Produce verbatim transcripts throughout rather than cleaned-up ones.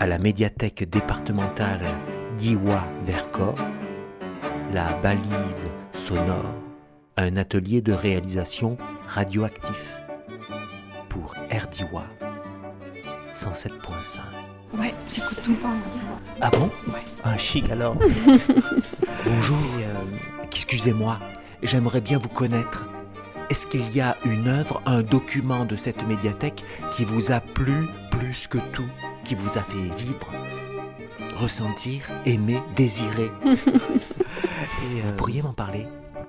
à la médiathèque départementale d'Iwa-Vercors, la balise sonore, un atelier de réalisation radioactif pour R D I W A cent sept virgule cinq. Ouais, j'écoute tout le temps. Ah bon? Ouais. Ah, chic alors. Bonjour, euh, excusez-moi, j'aimerais bien vous connaître. Est-ce qu'il y a une œuvre, un document de cette médiathèque qui vous a plu plus que tout, qui vous a fait vibrer, ressentir, aimer, désirer? Et euh, vous pourriez m'en parler?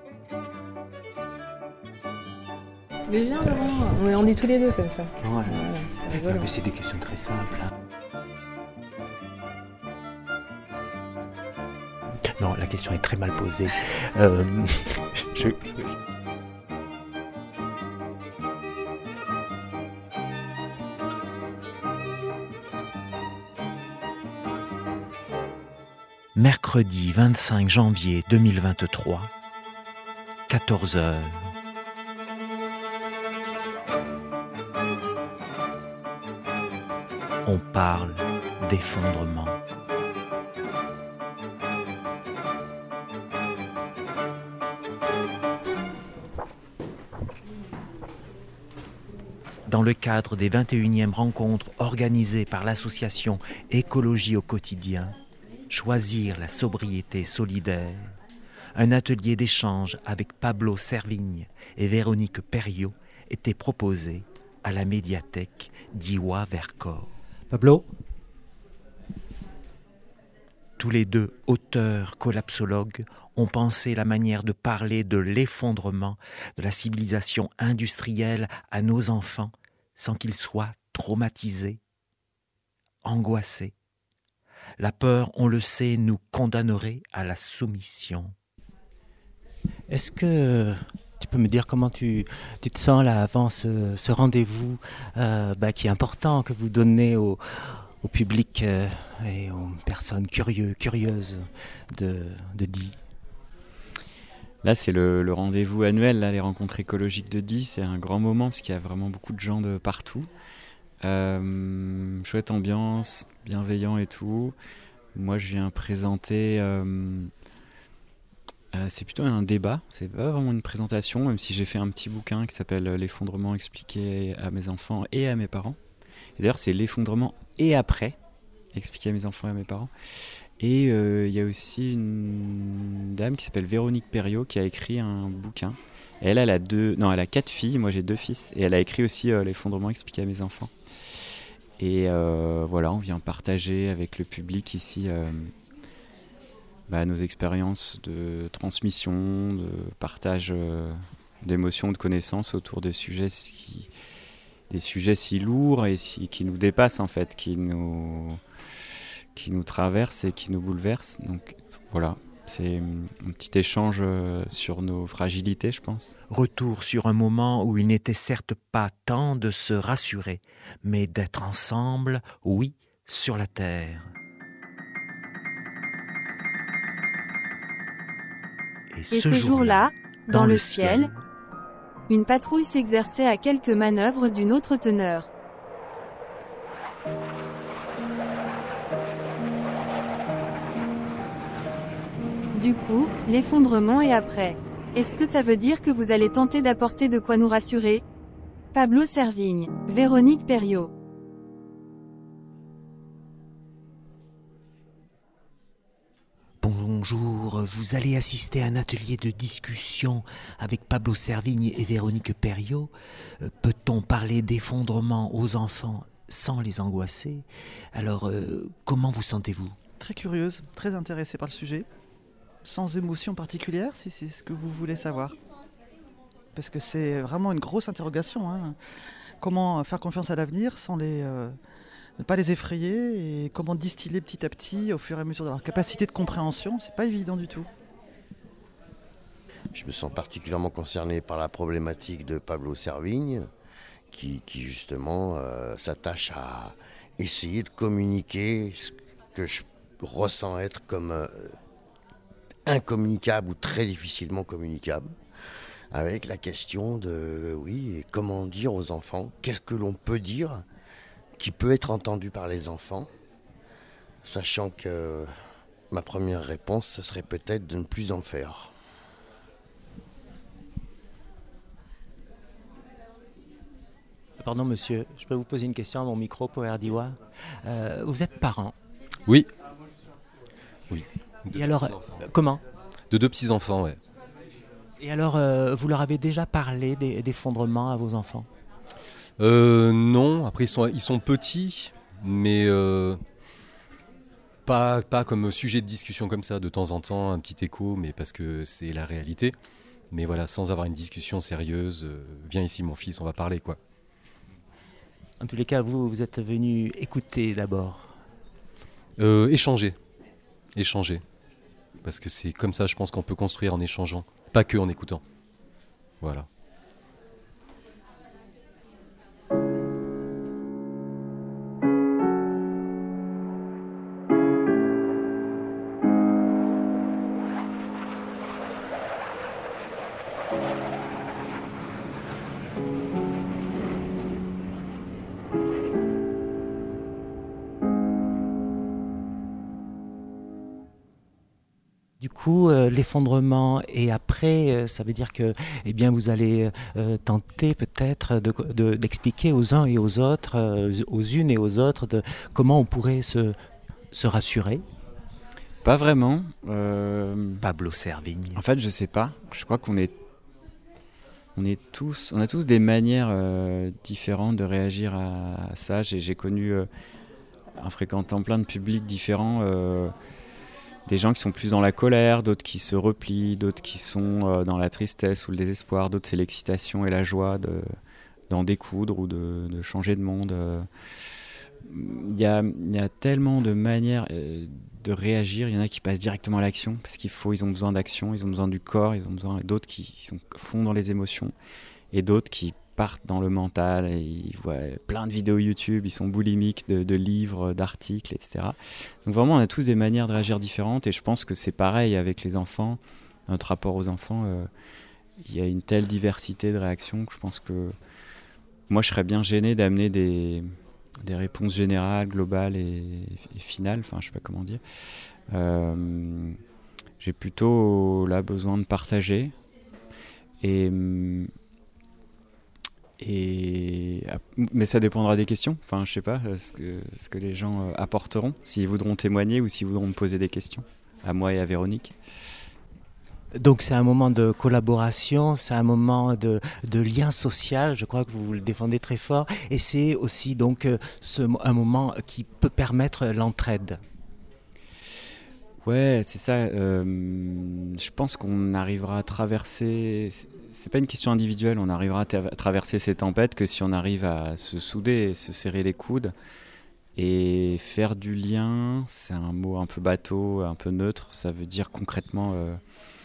Mais viens Laurent, on est, on est tous les deux comme ça. Ouais. Voilà, c'est rigolo. Non, mais c'est des questions très simples. Hein. Non, la question est très mal posée. Euh, je... Mercredi vingt-cinq janvier deux mille vingt-trois, quatorze heures. On parle d'effondrement. Dans le cadre des vingt et unième rencontres organisées par l'association Écologie au quotidien, Choisir la sobriété solidaire, un atelier d'échange avec Pablo Servigne et Véronique Perriot était proposé à la médiathèque d'Iwa-Vercors. Pablo? Tous les deux auteurs collapsologues ont pensé la manière de parler de l'effondrement de la civilisation industrielle à nos enfants sans qu'ils soient traumatisés, angoissés. La peur, on le sait, nous condamnerait à la soumission. Est-ce que tu peux me dire comment tu, tu te sens là avant ce, ce rendez-vous euh, bah, qui est important, que vous donnez au, au public euh, et aux personnes curieux, curieuses de, de D I? Là, c'est le, le rendez-vous annuel, là, les rencontres écologiques de D I. C'est un grand moment parce qu'il y a vraiment beaucoup de gens de partout. Euh, chouette ambiance, bienveillant et tout. Moi, je viens présenter... Euh, euh, c'est plutôt un débat, c'est pas vraiment une présentation, même si j'ai fait un petit bouquin qui s'appelle « L'effondrement expliqué à mes enfants et à mes parents ». Et d'ailleurs, c'est l'effondrement et après, expliqué à mes enfants et à mes parents. Et il euh, y a aussi une dame qui s'appelle Véronique Perriot qui a écrit un bouquin. Et elle, elle a deux, non, elle a quatre filles, moi j'ai deux fils. Et elle a écrit aussi euh, « L'effondrement expliqué à mes enfants ». Et euh, voilà, on vient partager avec le public ici euh, bah, nos expériences de transmission, de partage euh, d'émotions, de connaissances autour des sujets si, des sujets si lourds et si, qui nous dépassent en fait, qui nous, qui nous traversent et qui nous bouleversent. Donc voilà. C'est un petit échange sur nos fragilités, je pense. Retour sur un moment où il n'était certes pas temps de se rassurer, mais d'être ensemble, oui, sur la terre. Et ce, Et ce jour-là, dans, dans le ciel, ciel, une patrouille s'exerçait à quelques manœuvres d'une autre teneur. Du coup, l'effondrement est après. Est-ce que ça veut dire que vous allez tenter d'apporter de quoi nous rassurer? Pablo Servigne, Véronique Perriot. Bonjour, vous allez assister à un atelier de discussion avec Pablo Servigne et Véronique Perriot. Peut-on parler d'effondrement aux enfants sans les angoisser? Alors, euh, comment vous sentez-vous? Très curieuse, très intéressée par le sujet. Sans émotion particulière, si c'est ce que vous voulez savoir. Parce que c'est vraiment une grosse interrogation. Hein. Comment faire confiance à l'avenir sans les, euh, ne pas les effrayer et comment distiller petit à petit au fur et à mesure de leur capacité de compréhension, c'est pas évident du tout. Je me sens particulièrement concerné par la problématique de Pablo Servigne, qui, qui justement euh, s'attache à essayer de communiquer ce que je ressens être comme... Euh, incommunicable ou très difficilement communicable, avec la question de, oui, comment dire aux enfants, qu'est-ce que l'on peut dire qui peut être entendu par les enfants, sachant que ma première réponse, ce serait peut-être de ne plus en faire. Pardon monsieur, je peux vous poser une question à mon micro pour Erdiwa. Euh, vous êtes parent? Oui. Oui. Et alors, euh, comment? De deux petits-enfants, ouais. Et alors, euh, vous leur avez déjà parlé des, d'effondrement à vos enfants? euh, Non, après ils sont, ils sont petits, mais euh, pas, pas comme sujet de discussion comme ça, de temps en temps, un petit écho, mais parce que c'est la réalité. Mais voilà, sans avoir une discussion sérieuse, euh, viens ici mon fils, on va parler quoi. En tous les cas, vous, vous êtes venu écouter d'abord. Euh, échanger. Échanger. Parce que c'est comme ça, je pense qu'on peut construire en échangeant. Pas que en écoutant. Voilà. Du coup, euh, l'effondrement et après, euh, ça veut dire que, eh bien, vous allez euh, tenter peut-être de, de, d'expliquer aux uns et aux autres, euh, aux unes et aux autres, de comment on pourrait se, se rassurer. Pas vraiment. Euh... Pablo Servigne. En fait, je sais pas. Je crois qu'on est, on est tous, on a tous des manières euh, différentes de réagir à, à ça. J'ai, j'ai connu, euh, en fréquentant plein de publics différents. Euh, Des gens qui sont plus dans la colère, d'autres qui se replient, d'autres qui sont euh, dans la tristesse ou le désespoir, d'autres c'est l'excitation et la joie de, d'en découdre ou de, de changer de monde. Il y a, y a tellement de manières euh, de réagir. Il y en a qui passent directement à l'action parce qu'il faut, ils ont besoin d'action, ils ont besoin du corps, ils ont besoin d'autres qui sont, font dans les émotions et d'autres qui partent dans le mental et ils voient plein de vidéos YouTube, ils sont boulimiques de, de livres, d'articles, et cetera. Donc vraiment, on a tous des manières de réagir différentes et je pense que c'est pareil avec les enfants, notre rapport aux enfants. Euh, il y a une telle diversité de réactions que je pense que moi, je serais bien gêné d'amener des, des réponses générales, globales et, et finales, enfin, je sais pas comment dire. Euh, j'ai plutôt là besoin de partager et Et... mais ça dépendra des questions. Enfin, je sais pas ce que, ce que les gens apporteront, s'ils voudront témoigner ou s'ils voudront me poser des questions, à moi et à Véronique. Donc c'est un moment de collaboration, c'est un moment de, de lien social, je crois que vous le défendez très fort, et c'est aussi donc ce, un moment qui peut permettre l'entraide. Ouais, c'est ça. Euh, je pense qu'on arrivera à traverser... C'est pas une question individuelle, on arrivera à, tra- à traverser ces tempêtes que si on arrive à se souder et se serrer les coudes. Et faire du lien, c'est un mot un peu bateau, un peu neutre. Ça veut dire concrètement euh,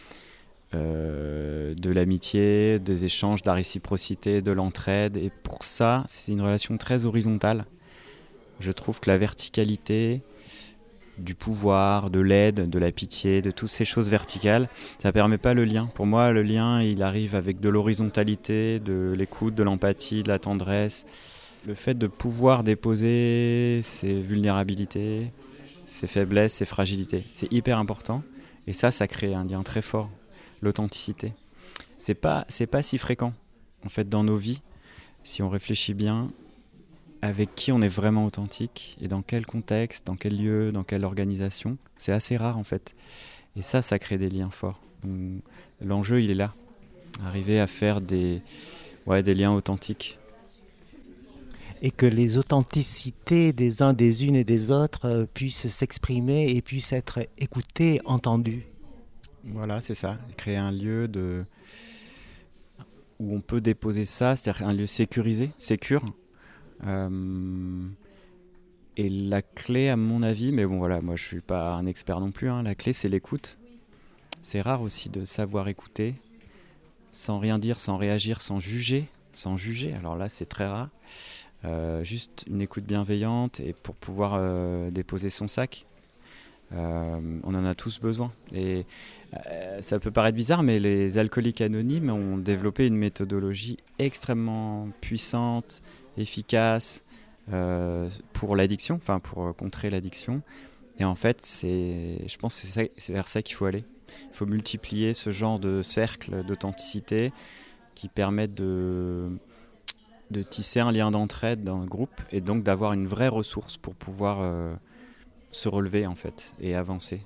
euh, de l'amitié, des échanges, de la réciprocité, de l'entraide. Et pour ça, c'est une relation très horizontale. Je trouve que la verticalité du pouvoir, de l'aide, de la pitié, de toutes ces choses verticales, ça ne permet pas le lien. Pour moi, le lien, il arrive avec de l'horizontalité, de l'écoute, de l'empathie, de la tendresse. Le fait de pouvoir déposer ses vulnérabilités, ses faiblesses, ses fragilités, c'est hyper important. Et ça, ça crée un lien très fort, l'authenticité. C'est pas, c'est pas si fréquent, en fait, dans nos vies, si on réfléchit bien, avec qui on est vraiment authentique et dans quel contexte, dans quel lieu, dans quelle organisation. C'est assez rare en fait. Et ça, ça crée des liens forts. Donc, l'enjeu, il est là. Arriver à faire des, ouais, des liens authentiques. Et que les authenticités des uns, des unes et des autres euh, puissent s'exprimer et puissent être écoutées, entendues. Voilà, c'est ça. Créer un lieu de... où on peut déposer ça, c'est-à-dire un lieu sécurisé, sécure. Euh, et la clé à mon avis, mais bon voilà, moi je suis pas un expert non plus, hein, la clé c'est l'écoute. C'est rare aussi de savoir écouter sans rien dire, sans réagir, sans juger, sans juger, alors là c'est très rare. Euh, juste une écoute bienveillante et pour pouvoir euh, déposer son sac. Euh, on en a tous besoin et euh, ça peut paraître bizarre, mais les alcooliques anonymes ont développé une méthodologie extrêmement puissante, efficace euh, pour l'addiction, enfin pour euh, contrer l'addiction Et en fait, c'est, je pense que c'est, ça, c'est vers ça qu'il faut aller. Il faut multiplier ce genre de cercles d'authenticité qui permettent de, de tisser un lien d'entraide dans le groupe et donc d'avoir une vraie ressource pour pouvoir euh, se relever en fait et avancer.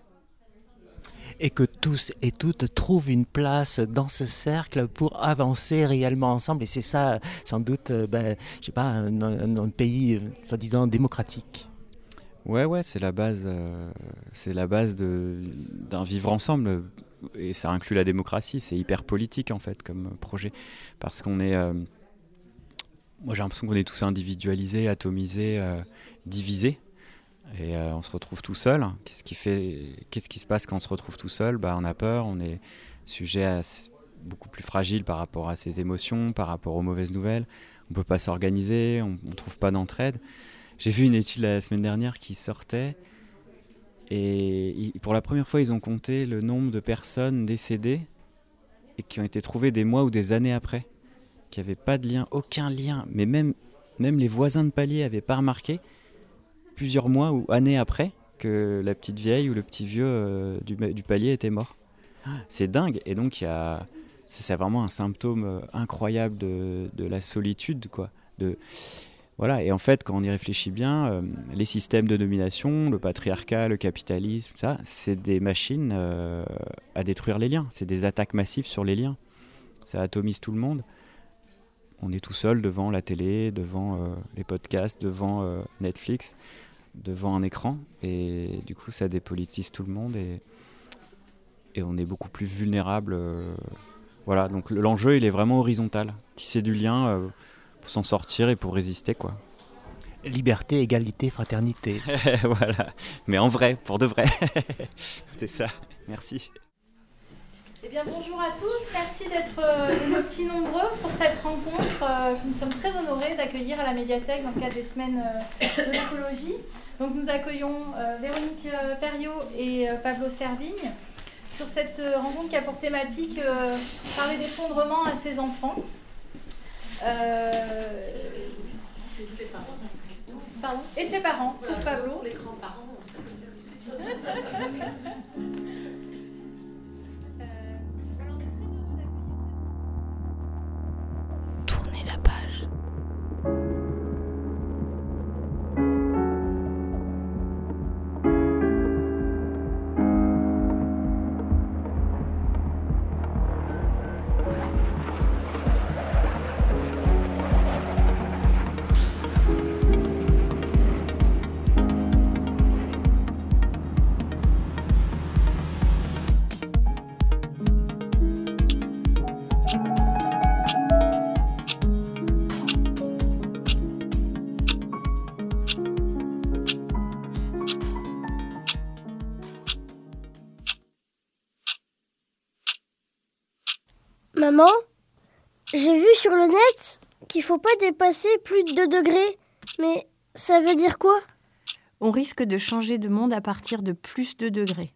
Et que tous et toutes trouvent une place dans ce cercle pour avancer réellement ensemble. Et c'est ça, sans doute, euh, ben, je sais pas, un, un, un pays, euh, soi-disant, démocratique. Ouais, ouais, c'est la base, euh, c'est la base de, d'un vivre ensemble. Et ça inclut la démocratie. C'est hyper politique, en fait, comme projet. Parce qu'on est... Euh, moi, j'ai l'impression qu'on est tous individualisés, atomisés, euh, divisés. Et euh, on se retrouve tout seul. Qu'est-ce qui fait, qu'est-ce qui se passe quand on se retrouve tout seul ? Bah, on a peur, on est sujet à beaucoup plus fragile par rapport à ses émotions, par rapport aux mauvaises nouvelles. On ne peut pas s'organiser, on ne trouve pas d'entraide. J'ai vu une étude la semaine dernière qui sortait et pour la première fois, ils ont compté le nombre de personnes décédées et qui ont été trouvées des mois ou des années après, qui n'avaient pas de lien, aucun lien. Mais même, même les voisins de palier n'avaient pas remarqué plusieurs mois ou années après que la petite vieille ou le petit vieux euh, du, du palier était mort. C'est dingue. Et donc, y a, c'est, c'est vraiment un symptôme incroyable de, de la solitude, quoi. De, voilà. Et en fait, quand on y réfléchit bien, euh, les systèmes de domination, le patriarcat, le capitalisme, ça, c'est des machines euh, à détruire les liens. C'est des attaques massives sur les liens. Ça atomise tout le monde. On est tout seul devant la télé, devant euh, les podcasts, devant euh, Netflix, devant un écran. Et du coup, ça dépolitise tout le monde et, et on est beaucoup plus vulnérable. Euh, voilà, donc l'enjeu, il est vraiment horizontal. Tisser du lien euh, pour s'en sortir et pour résister, quoi. Liberté, égalité, fraternité. Voilà, mais en vrai, pour de vrai. C'est ça, merci. Eh bien, bonjour à tous, merci d'être euh, aussi nombreux pour cette rencontre. Euh, nous sommes très honorés d'accueillir à la médiathèque dans le cadre des semaines euh, de l'écologie. Donc nous accueillons euh, Véronique euh, Perriot et euh, Pablo Servigne sur cette euh, rencontre qui a pour thématique euh, parler d'effondrement à ses enfants. Euh... Et ses parents. Pardon. Et ses parents, pour Pablo. Les grands-parents. Tournez la page. Maman, j'ai vu sur le net qu'il faut pas dépasser plus de deux degrés. Mais ça veut dire quoi ? On risque de changer de monde à partir de plus de degrés.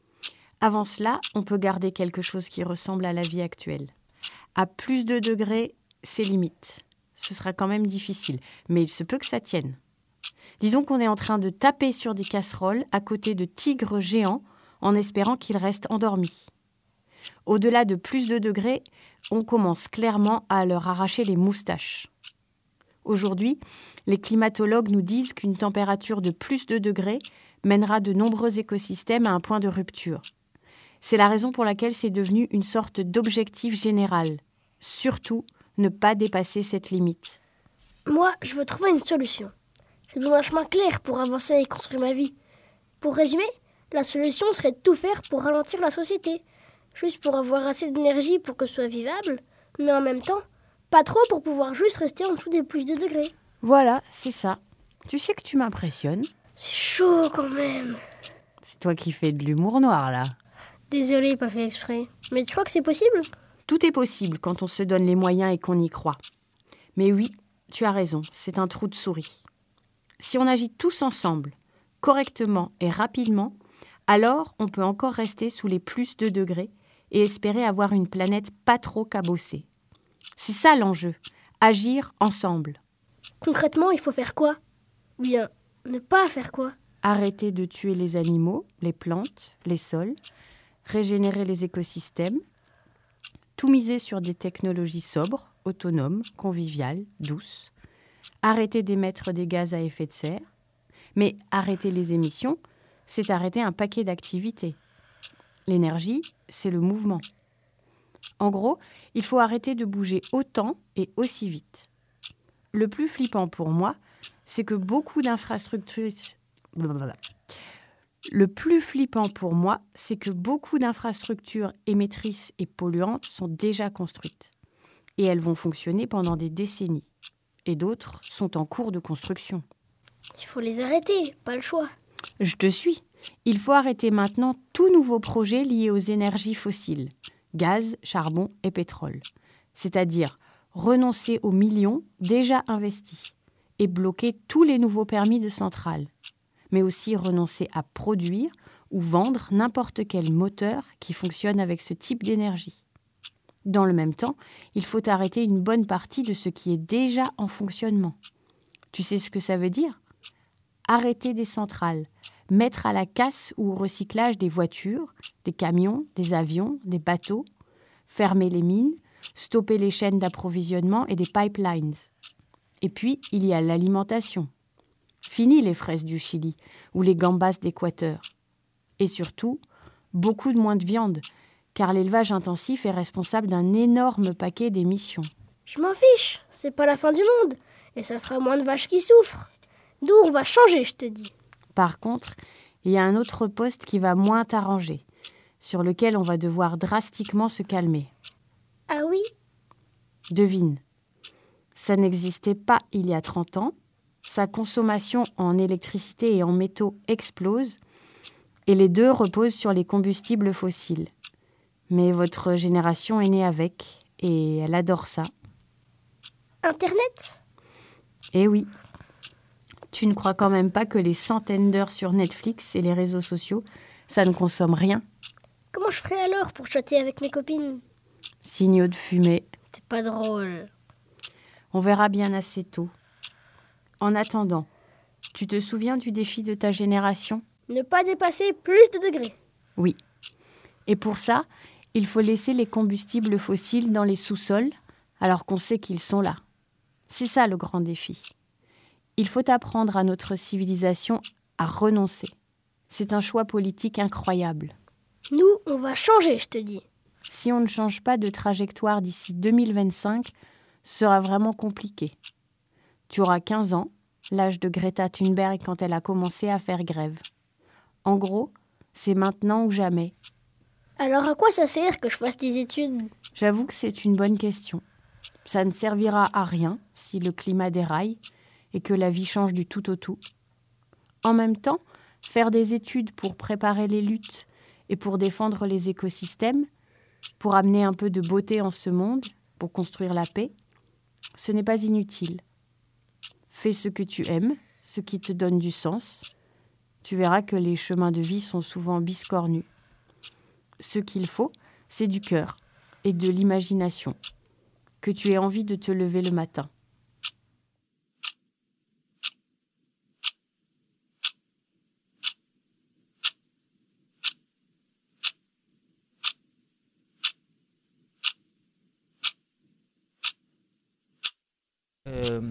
Avant cela, on peut garder quelque chose qui ressemble à la vie actuelle. À plus de degrés, c'est limite. Ce sera quand même difficile, mais il se peut que ça tienne. Disons qu'on est en train de taper sur des casseroles à côté de tigres géants en espérant qu'ils restent endormis. Au-delà de plus de degrés, on commence clairement à leur arracher les moustaches. Aujourd'hui, les climatologues nous disent qu'une température de plus de degrés mènera de nombreux écosystèmes à un point de rupture. C'est la raison pour laquelle c'est devenu une sorte d'objectif général. Surtout, ne pas dépasser cette limite. Moi, je veux trouver une solution. Je donne un chemin clair pour avancer et construire ma vie. Pour résumer, la solution serait de tout faire pour ralentir la société. Juste pour avoir assez d'énergie pour que ce soit vivable, mais en même temps, pas trop pour pouvoir juste rester en dessous des plus de degrés. Voilà, c'est ça. Tu sais que tu m'impressionnes. C'est chaud quand même. C'est toi qui fais de l'humour noir, là. Désolée, pas fait exprès. Mais tu crois que c'est possible ? Tout est possible quand on se donne les moyens et qu'on y croit. Mais oui, tu as raison, c'est un trou de souris. Si on agit tous ensemble, correctement et rapidement, alors on peut encore rester sous les plus de degrés et espérer avoir une planète pas trop cabossée. C'est ça l'enjeu, agir ensemble. Concrètement, il faut faire quoi ? Ou bien, ne pas faire quoi ? arrêter de tuer les animaux, les plantes, les sols, régénérer les écosystèmes, tout miser sur des technologies sobres, autonomes, conviviales, douces, arrêter d'émettre des gaz à effet de serre. Mais arrêter les émissions, c'est arrêter un paquet d'activités. L'énergie, c'est le mouvement. En gros, il faut arrêter de bouger autant et aussi vite. Le plus flippant pour moi, c'est que beaucoup d'infrastructures... Le plus flippant pour moi, c'est que beaucoup d'infrastructures émettrices et polluantes sont déjà construites. Et elles vont fonctionner pendant des décennies. Et d'autres sont en cours de construction. Il faut les arrêter, pas le choix. Je te suis. Il faut arrêter maintenant tout nouveau projet lié aux énergies fossiles, gaz, charbon et pétrole. C'est-à-dire renoncer aux millions déjà investis et bloquer tous les nouveaux permis de centrales. Mais aussi renoncer à produire ou vendre n'importe quel moteur qui fonctionne avec ce type d'énergie. Dans le même temps, il faut arrêter une bonne partie de ce qui est déjà en fonctionnement. Tu sais ce que ça veut dire ? Arrêter des centrales, mettre à la casse ou au recyclage des voitures, des camions, des avions, des bateaux, fermer les mines, stopper les chaînes d'approvisionnement et des pipelines. Et puis, il y a l'alimentation. Fini les fraises du Chili ou les gambas d'Équateur. Et surtout, beaucoup de moins de viande, car l'élevage intensif est responsable d'un énorme paquet d'émissions. Je m'en fiche, c'est pas la fin du monde, et ça fera moins de vaches qui souffrent. D'où on va changer, je te dis. Par contre, il y a un autre poste qui va moins t'arranger, sur lequel on va devoir drastiquement se calmer. Ah oui ? Devine. Ça n'existait pas il y a trente ans, sa consommation en électricité et en métaux explose, et les deux reposent sur les combustibles fossiles. Mais votre génération est née avec, et elle adore ça. Internet ? Eh oui. Tu ne crois quand même pas que les centaines d'heures sur Netflix et les réseaux sociaux, ça ne consomme rien ? Comment je ferais alors pour chatter avec mes copines ? Signaux de fumée. C'est pas drôle. On verra bien assez tôt. En attendant, tu te souviens du défi de ta génération ? Ne pas dépasser plus de degrés. Oui. Et pour ça, il faut laisser les combustibles fossiles dans les sous-sols, alors qu'on sait qu'ils sont là. C'est ça le grand défi. Il faut apprendre à notre civilisation à renoncer. C'est un choix politique incroyable. Nous, on va changer, je te dis. Si on ne change pas de trajectoire d'ici deux mille vingt-cinq, ce sera vraiment compliqué. Tu auras quinze ans, l'âge de Greta Thunberg quand elle a commencé à faire grève. En gros, c'est maintenant ou jamais. Alors à quoi ça sert que je fasse des études ? J'avoue que c'est une bonne question. Ça ne servira à rien si le climat déraille et que la vie change du tout au tout. En même temps, faire des études pour préparer les luttes et pour défendre les écosystèmes, pour amener un peu de beauté en ce monde, pour construire la paix, ce n'est pas inutile. Fais ce que tu aimes, ce qui te donne du sens. Tu verras que les chemins de vie sont souvent biscornus. Ce qu'il faut, c'est du cœur et de l'imagination. Que tu aies envie de te lever le matin. Euh,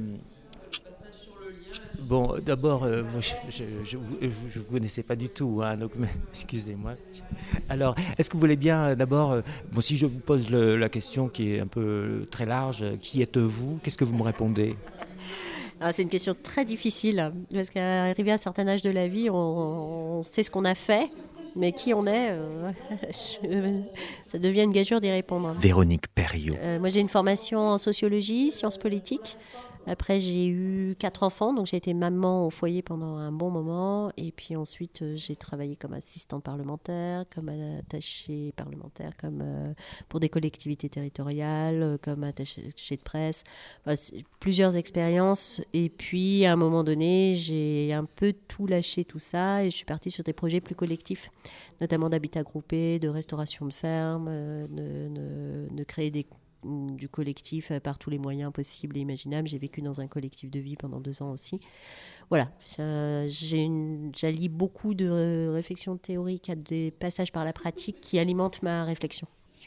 bon, d'abord, euh, je ne vous connaissais pas du tout, hein, donc excusez-moi. Alors, est-ce que vous voulez bien euh, d'abord, euh, bon, si je vous pose le, la question qui est un peu euh, très large, euh, qui êtes-vous ? Qu'est-ce que vous me répondez ? Ah, c'est une question très difficile, parce qu'arrivé à un certain âge de la vie, on, on sait ce qu'on a fait, mais qui on est, euh, je, ça devient une gageure d'y répondre. Véronique Perriot. Euh, moi, j'ai une formation en sociologie, sciences politiques. Après, j'ai eu quatre enfants, donc j'ai été maman au foyer pendant un bon moment. Et puis ensuite, euh, j'ai travaillé comme assistante parlementaire, comme attachée parlementaire, comme euh, pour des collectivités territoriales, euh, comme attachée de presse. Enfin, plusieurs expériences. Et puis, à un moment donné, j'ai un peu tout lâché, tout ça. Et je suis partie sur des projets plus collectifs, notamment d'habitat groupé, de restauration de fermes, euh, de, de, de créer des du collectif euh, par tous les moyens possibles et imaginables. J'ai vécu dans un collectif de vie pendant deux ans aussi. Voilà, euh, j'ai une, j'allie beaucoup de euh, réflexions théoriques à des passages par la pratique qui alimentent ma réflexion.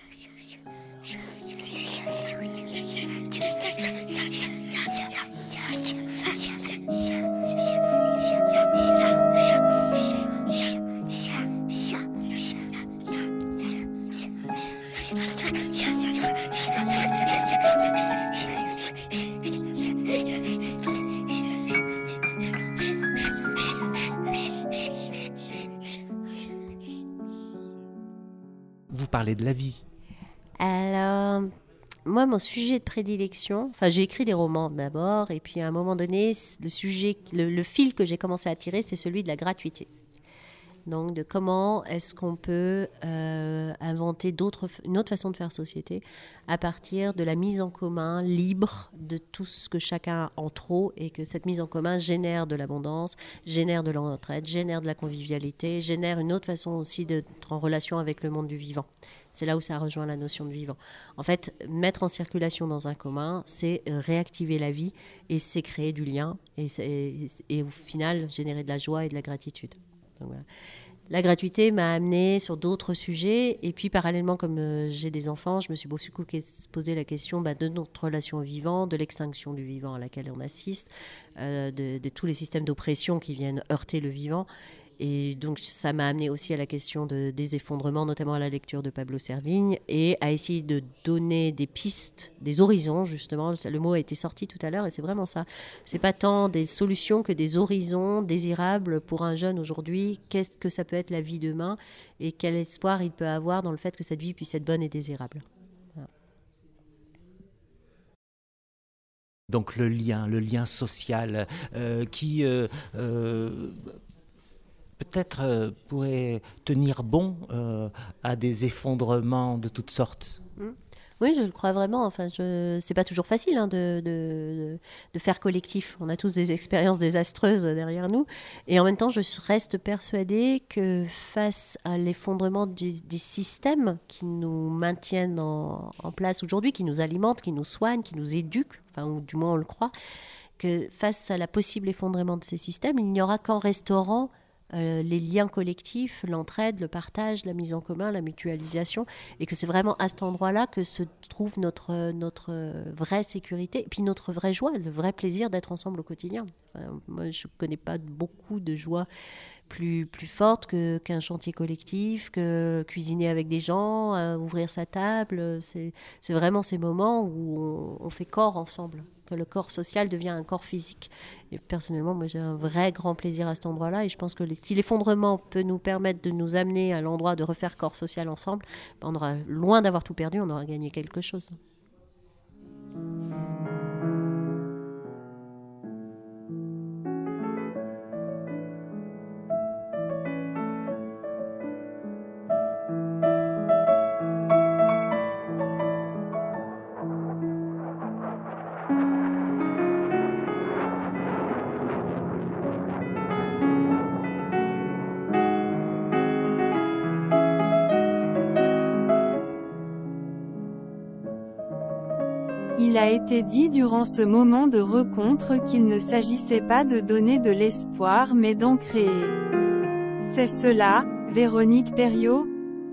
Vous parlez de la vie. Alors, moi, mon sujet de prédilection, enfin, j'ai écrit des romans d'abord, et puis à un moment donné, le sujet, le, le fil que j'ai commencé à tirer, c'est celui de la gratuité. Donc, de comment est-ce qu'on peut euh, inventer d'autres, une autre façon de faire société à partir de la mise en commun libre de tout ce que chacun a en trop, et que cette mise en commun génère de l'abondance, génère de l'entraide, génère de la convivialité, génère une autre façon aussi d'être en relation avec le monde du vivant. C'est là où ça rejoint la notion de vivant. En fait, mettre en circulation dans un commun, c'est réactiver la vie, et c'est créer du lien, et, et, et au final, générer de la joie et de la gratitude. Donc, voilà. La gratuité m'a amenée sur d'autres sujets, et puis parallèlement, comme euh, j'ai des enfants, je me suis beaucoup posé la question bah, de notre relation au vivant, de l'extinction du vivant à laquelle on assiste, euh, de, de tous les systèmes d'oppression qui viennent heurter le vivant. Et donc, ça m'a amené aussi à la question de, des effondrements, notamment à la lecture de Pablo Servigne, et à essayer de donner des pistes, des horizons, justement. Le mot a été sorti tout à l'heure, et c'est vraiment ça. C'est pas tant des solutions que des horizons désirables pour un jeune aujourd'hui. Qu'est-ce que ça peut être la vie demain, et quel espoir il peut avoir dans le fait que cette vie puisse être bonne et désirable. Voilà. Donc, le lien, le lien social euh, qui... Euh, euh, peut-être euh, pourrait tenir bon euh, à des effondrements de toutes sortes. Mmh. Oui, je le crois vraiment. Enfin, je... c'est pas toujours facile hein, de, de, de faire collectif. On a tous des expériences désastreuses derrière nous. Et en même temps, je reste persuadée que face à l'effondrement des, des systèmes qui nous maintiennent en, en place aujourd'hui, qui nous alimentent, qui nous soignent, qui nous éduquent, enfin, ou du moins on le croit, que face à la possible effondrement de ces systèmes, il n'y aura qu'en restaurant Euh, les liens collectifs, l'entraide, le partage, la mise en commun, la mutualisation, et que c'est vraiment à cet endroit-là que se trouve notre, notre vraie sécurité, et puis notre vraie joie, le vrai plaisir d'être ensemble au quotidien. Enfin, moi, je ne connais pas beaucoup de joie plus, plus forte que, qu'un chantier collectif, que cuisiner avec des gens, euh, ouvrir sa table. C'est, c'est vraiment ces moments où on, on fait corps ensemble, que le corps social devient un corps physique. Et personnellement, moi, j'ai un vrai grand plaisir à cet endroit-là, et je pense que les, si l'effondrement peut nous permettre de nous amener à l'endroit de refaire corps social ensemble, ben on aura, loin d'avoir tout perdu, on aura gagné quelque chose. Il a été dit durant ce moment de rencontre qu'il ne s'agissait pas de donner de l'espoir mais d'en créer. C'est cela, Véronique Perriot?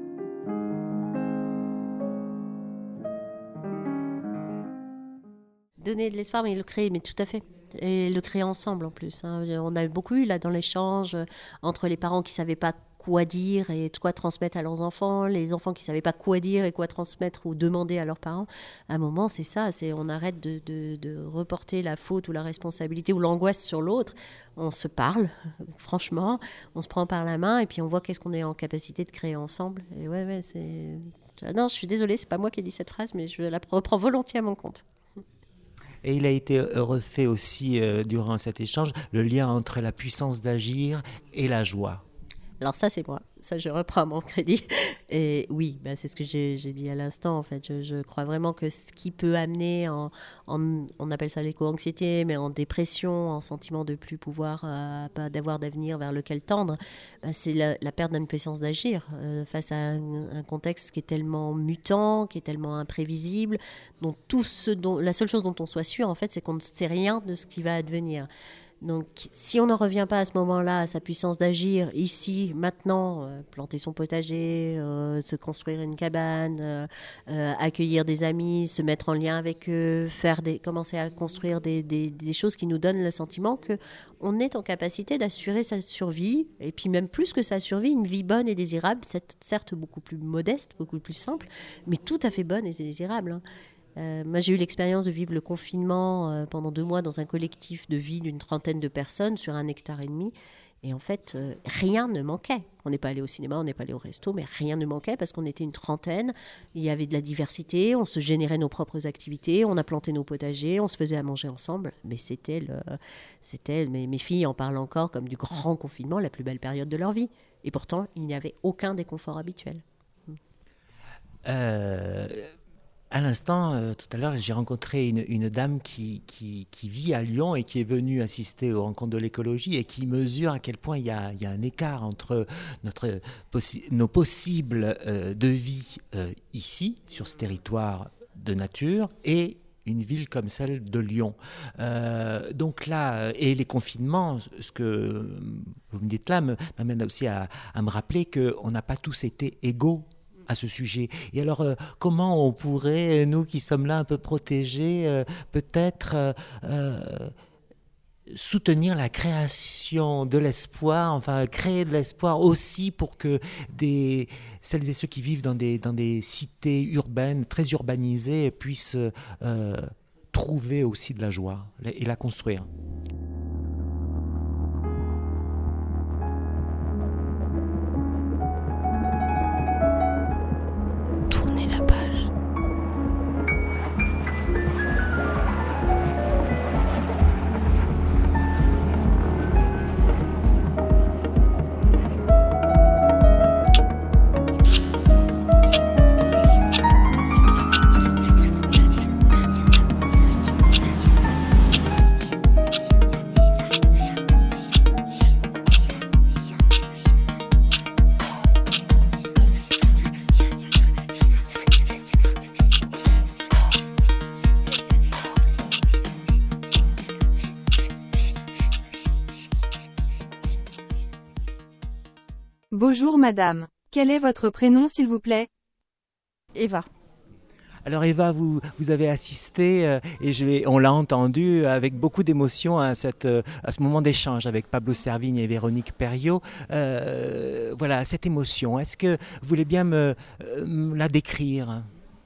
Donner de l'espoir, mais le créer, mais tout à fait. Et le créer ensemble en plus. Hein. On a beaucoup eu là dans l'échange entre les parents qui ne savaient pas quoi dire et quoi transmettre à leurs enfants, les enfants qui ne savaient pas quoi dire et quoi transmettre ou demander à leurs parents. À un moment, c'est ça, c'est on arrête de, de, de reporter la faute ou la responsabilité ou l'angoisse sur l'autre. On se parle, franchement, on se prend par la main et puis on voit qu'est-ce qu'on est en capacité de créer ensemble. Et ouais, ouais, c'est... Non, je suis désolée, c'est pas moi qui ai dit cette phrase, mais je la reprends volontiers à mon compte. Et il a été refait aussi, euh, durant cet échange, le lien entre la puissance d'agir et la joie. Alors ça, c'est moi. Ça, je reprends mon crédit. Et oui, bah, c'est ce que j'ai, j'ai dit à l'instant. En fait, je, je crois vraiment que ce qui peut amener, en, en, on appelle ça l'éco-anxiété, mais en dépression, en sentiment de plus pouvoir, euh, pas d'avoir d'avenir vers lequel tendre, bah, c'est la, la perte d'une puissance d'agir euh, face à un, un contexte qui est tellement mutant, qui est tellement imprévisible, dont tout ce dont, la seule chose dont on soit sûr, en fait, c'est qu'on ne sait rien de ce qui va advenir. Donc, si on n'en revient pas à ce moment-là, à sa puissance d'agir, ici, maintenant, euh, planter son potager, euh, se construire une cabane, euh, euh, accueillir des amis, se mettre en lien avec eux, faire des, commencer à construire des, des, des choses qui nous donnent le sentiment qu'on est en capacité d'assurer sa survie, et puis même plus que sa survie, une vie bonne et désirable, certes beaucoup plus modeste, beaucoup plus simple, mais tout à fait bonne et désirable, hein. Euh, moi, j'ai eu l'expérience de vivre le confinement euh, pendant deux mois dans un collectif de vie d'une trentaine de personnes sur un hectare et demi. Et en fait, euh, rien ne manquait. On n'est pas allé au cinéma, on n'est pas allé au resto, mais rien ne manquait parce qu'on était une trentaine. Il y avait de la diversité, on se générait nos propres activités, on a planté nos potagers, on se faisait à manger ensemble. Mais c'était, le, c'était mes, mes filles en parlent encore comme du grand confinement, la plus belle période de leur vie. Et pourtant, il n'y avait aucun déconfort habituel. Euh... À l'instant, euh, tout à l'heure, j'ai rencontré une, une dame qui, qui, qui vit à Lyon et qui est venue assister aux rencontres de l'écologie et qui mesure à quel point il y a, il y a un écart entre notre, possi- nos possibles euh, de vie euh, ici, sur ce territoire de nature, et une ville comme celle de Lyon. Euh, donc là, et les confinements, ce que vous me dites là, me, m'amène aussi à, à me rappeler qu'on n'a pas tous été égaux à ce sujet. Et alors, euh, comment on pourrait, nous qui sommes là un peu protégés, euh, peut-être euh, euh, soutenir la création de l'espoir, enfin créer de l'espoir aussi pour que des, celles et ceux qui vivent dans des, dans des cités urbaines, très urbanisées, puissent euh, trouver aussi de la joie et la construire. Bonjour madame. Quel est votre prénom s'il vous plaît ? Eva. Alors Eva, vous, vous avez assisté, euh, et je vais, on l'a entendu avec beaucoup d'émotion à, cette, euh, à ce moment d'échange avec Pablo Servigne et Véronique Perriot. Euh, voilà, cette émotion, est-ce que vous voulez bien me, euh, me la décrire ?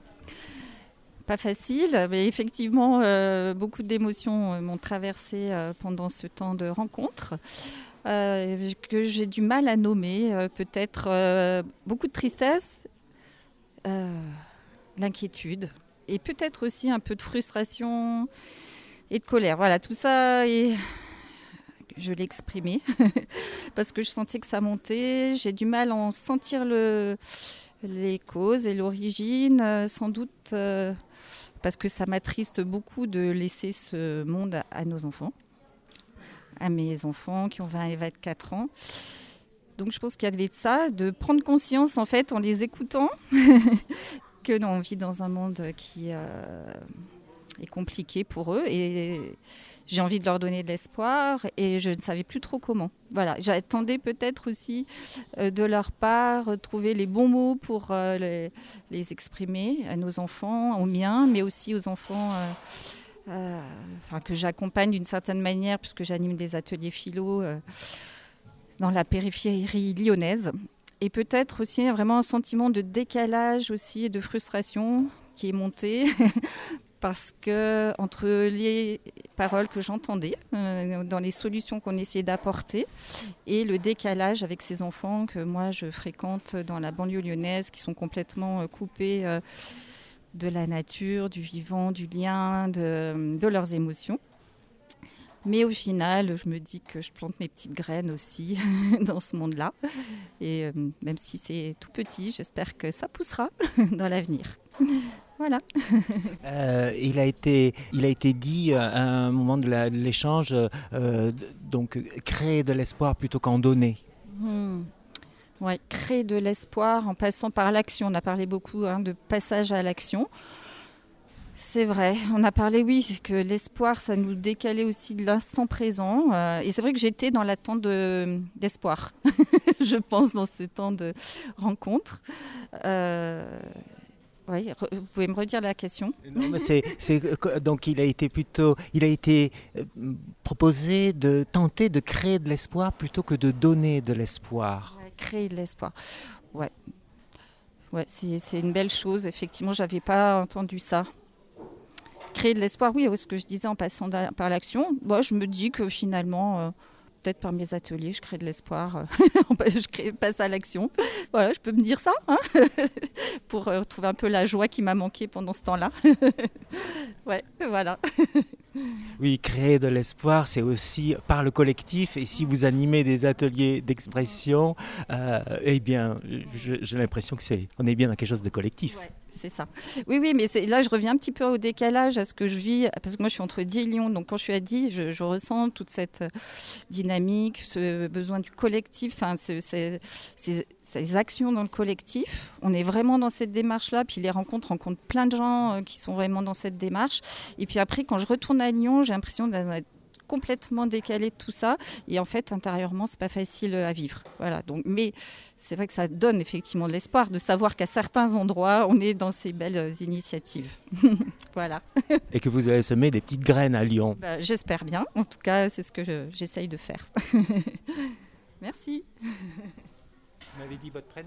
Pas facile, mais effectivement, euh, beaucoup d'émotions m'ont traversé euh, pendant ce temps de rencontre. Euh, que j'ai du mal à nommer, euh, peut-être euh, beaucoup de tristesse, euh, l'inquiétude et peut-être aussi un peu de frustration et de colère. Voilà, tout ça, et je l'ai exprimé parce que je sentais que ça montait. J'ai du mal à en sentir le, les causes et l'origine, euh, sans doute euh, parce que ça m'attriste beaucoup de laisser ce monde à, à nos enfants. à mes enfants qui ont vingt et vingt-quatre ans. Donc je pense qu'il y avait de ça, de prendre conscience en fait en les écoutant que non, on vit dans un monde qui euh, est compliqué pour eux et j'ai envie de leur donner de l'espoir et je ne savais plus trop comment. Voilà, j'attendais peut-être aussi euh, de leur part trouver les bons mots pour euh, les, les exprimer à nos enfants, aux miens, mais aussi aux enfants euh, Euh, enfin, que j'accompagne d'une certaine manière puisque j'anime des ateliers philo euh, dans la périphérie lyonnaise et peut-être aussi vraiment un sentiment de décalage aussi et de frustration qui est monté parce que entre les paroles que j'entendais euh, dans les solutions qu'on essayait d'apporter et le décalage avec ces enfants que moi je fréquente dans la banlieue lyonnaise qui sont complètement euh, coupés euh, de la nature, du vivant, du lien, de, de leurs émotions. Mais au final, je me dis que je plante mes petites graines aussi dans ce monde-là. Et euh, même si c'est tout petit, j'espère que ça poussera dans l'avenir. Voilà. Euh, il, a été, il a été dit à un moment de, la, de l'échange, euh, donc créer de l'espoir plutôt qu'en donner. Mmh. Ouais, créer de l'espoir en passant par l'action. On a parlé beaucoup hein, de passage à l'action. C'est vrai, on a parlé, oui, que l'espoir, ça nous décalait aussi de l'instant présent. Euh, et c'est vrai que j'étais dans l'attente de, d'espoir, je pense, dans ce temps de rencontre. Euh, oui, re, vous pouvez me redire la question ? Non, mais c'est, c'est, donc il a été plutôt, il a été proposé de tenter de créer de l'espoir plutôt que de donner de l'espoir. Ouais, créer de l'espoir, ouais. Ouais, c'est, c'est une belle chose, effectivement, je n'avais pas entendu ça. Créer de l'espoir, oui, ce que je disais en passant par l'action, moi, je me dis que finalement, euh, peut-être par mes ateliers, je crée de l'espoir, euh, je crée, passe à l'action. Voilà, je peux me dire ça, hein, pour euh, retrouver un peu la joie qui m'a manqué pendant ce temps-là. Ouais, voilà. Oui, créer de l'espoir, c'est aussi par le collectif. Et si vous animez des ateliers d'expression, euh, eh bien, je, j'ai l'impression que c'est, on est bien dans quelque chose de collectif. Ouais, c'est ça. Oui, oui, mais c'est, là, je reviens un petit peu au décalage à ce que je vis, parce que moi, je suis entre Die et Lyon. Donc, quand je suis à Die, je, je ressens toute cette dynamique, ce besoin du collectif, enfin, ce, ces, ces, ces actions dans le collectif. On est vraiment dans cette démarche-là. Puis les rencontres rencontrent plein de gens qui sont vraiment dans cette démarche. Et puis après, quand je retourne à Lyon, j'ai l'impression d'être complètement décalée de tout ça. Et en fait, intérieurement, c'est pas facile à vivre. Voilà. Donc, mais c'est vrai que ça donne effectivement de l'espoir de savoir qu'à certains endroits, on est dans ces belles initiatives. Voilà. Et que vous allez semer des petites graines à Lyon. Bah, j'espère bien. En tout cas, c'est ce que je, j'essaye de faire. Merci. Vous m'avez dit votre prénom ?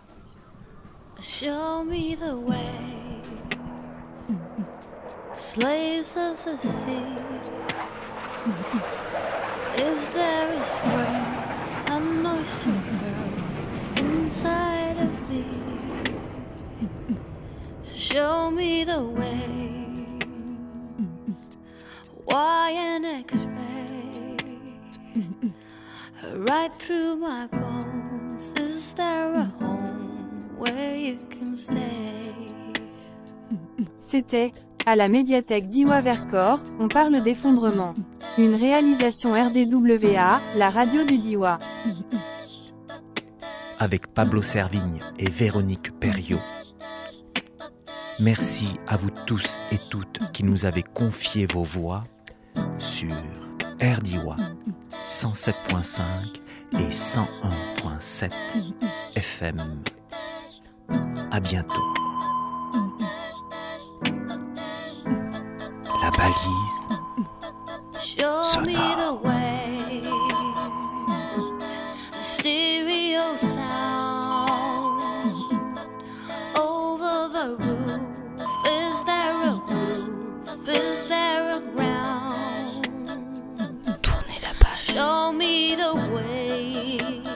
Show me the way, slaves of the sea. Is there a swirl, an oyster pearl inside of me? Show me the ways, why an X-ray right through my bones? Is there a home where you can stay? C'était à la médiathèque Diois-Vercors, on parle d'effondrement. Une réalisation R D W A, la radio du Diois. Avec Pablo Servigne et Véronique Perriot. Merci à vous tous et toutes qui nous avez confié vos voix sur R Diois cent sept virgule cinq et cent un virgule sept F M. À bientôt. La balise sonore. Stereo sound over the roof. Is there a roof? Is there a ground? Tournez la page. Show me the waves,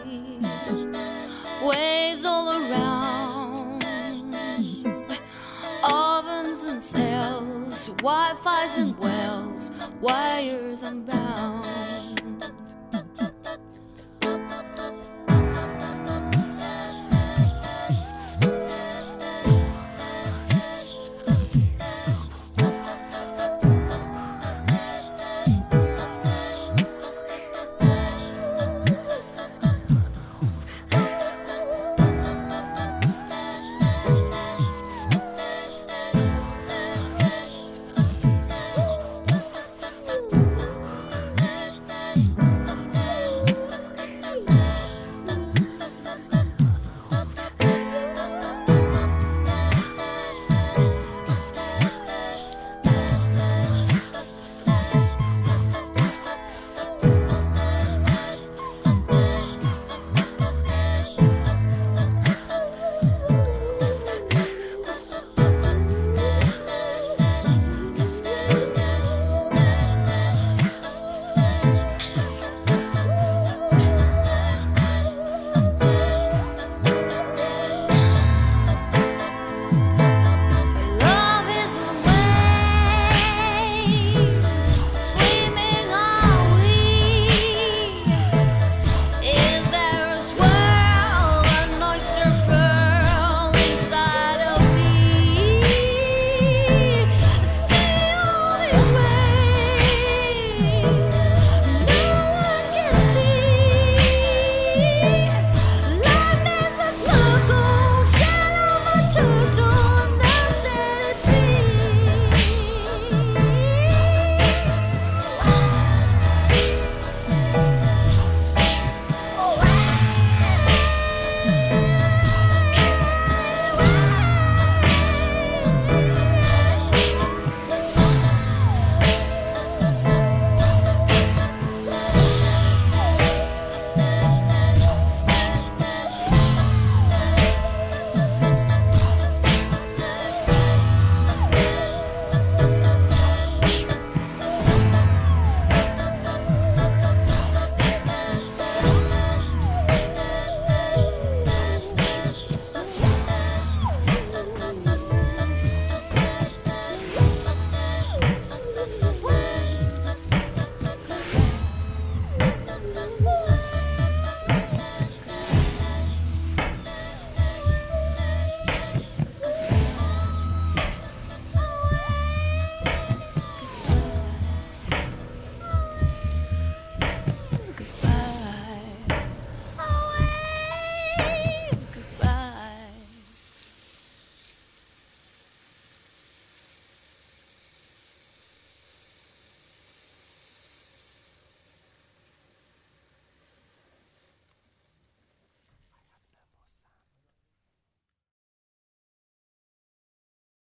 waves all around. Ovens and sails, Wi-Fi's and wells, wires unbound.